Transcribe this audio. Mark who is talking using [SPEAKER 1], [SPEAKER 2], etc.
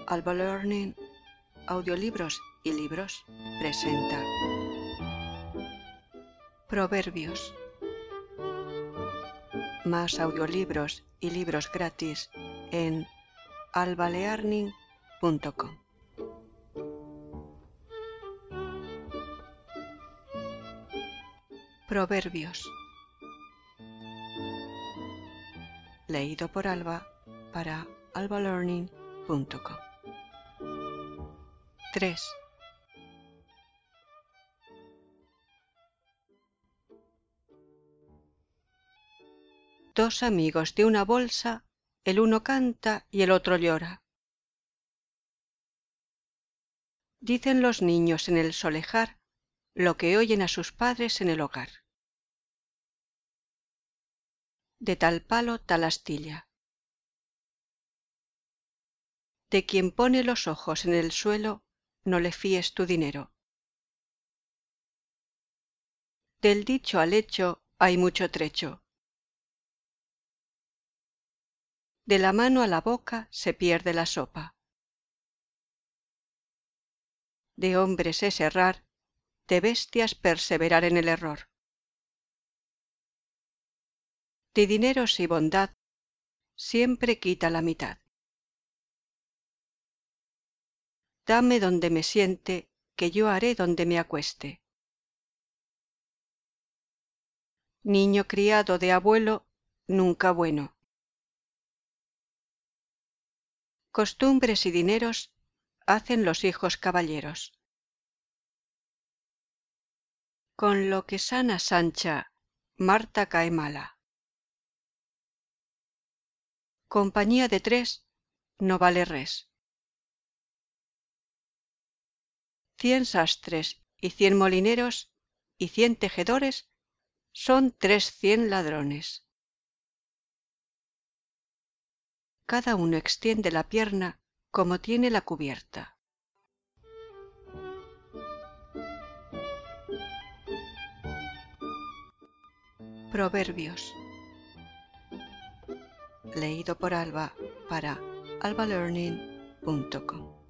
[SPEAKER 1] Alba Learning, audiolibros y libros presenta Proverbios. Más audiolibros y libros gratis en albalearning.com. Proverbios. Leído por Alba para albalearning.com. 3. Dos amigos de una bolsa, el uno canta y el otro llora. Dicen los niños en el solejar lo que oyen a sus padres en el hogar. De tal palo, tal astilla. De quien pone los ojos en el suelo, no le fíes tu dinero. Del dicho al hecho hay mucho trecho. De la mano a la boca se pierde la sopa. De hombres es errar, de bestias perseverar en el error. De dineros y bondad siempre quita la mitad. Dame donde me siente, que yo haré donde me acueste. Niño criado de abuelo, nunca bueno. Costumbres y dineros hacen los hijos caballeros. Con lo que sana Sancha, Marta cae mala. Compañía de tres no vale res. 100 sastres y 100 molineros y 100 tejedores son 300 ladrones. Cada uno extiende la pierna como tiene la cubierta. Proverbios. Leído por Alba para albalearning.com.